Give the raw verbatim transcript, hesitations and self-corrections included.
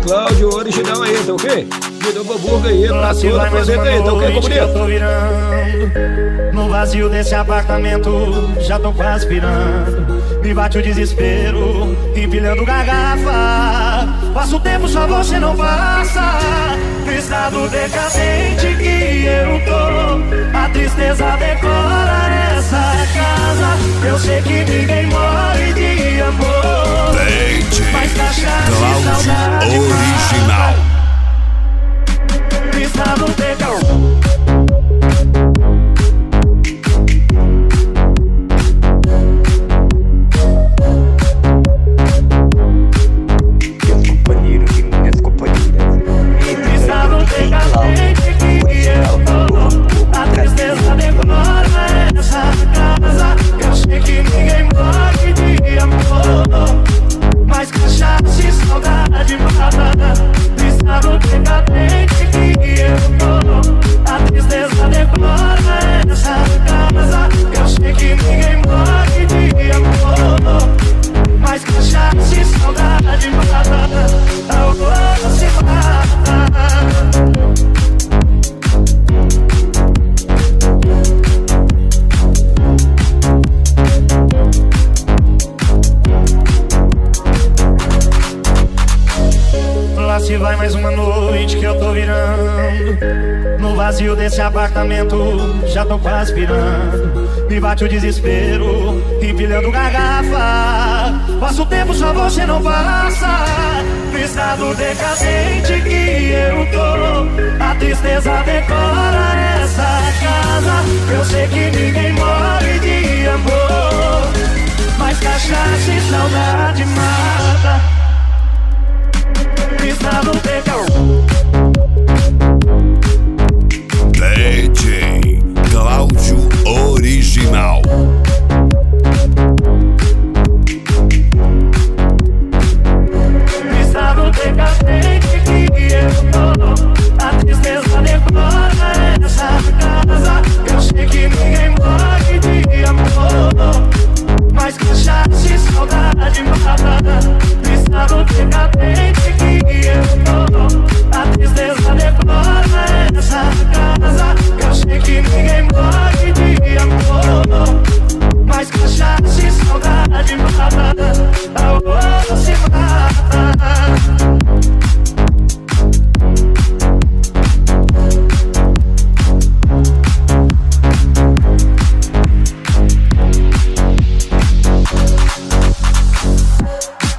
Cláudio, original aí, tá ok? De novo hambúrguer aí, pra toda a fazenda aí, tá ok, comunidade? Tô virando no vazio desse apartamento, já tô quase pirando. Me bate o desespero, empilhando garrafa. Passa o tempo, só você não passa. No estado decadente que eu tô, a tristeza decora essa casa. Eu sei que ninguém morre de amor, mas cachaça e saudade original. No estado decadente. Se vai mais uma noite que eu tô virando no vazio desse apartamento, já tô quase pirando. Me bate o desespero, empilhando garrafa. Passa o tempo, só você não passa. No estado decadente que eu tô, a tristeza decora essa casa. Eu sei que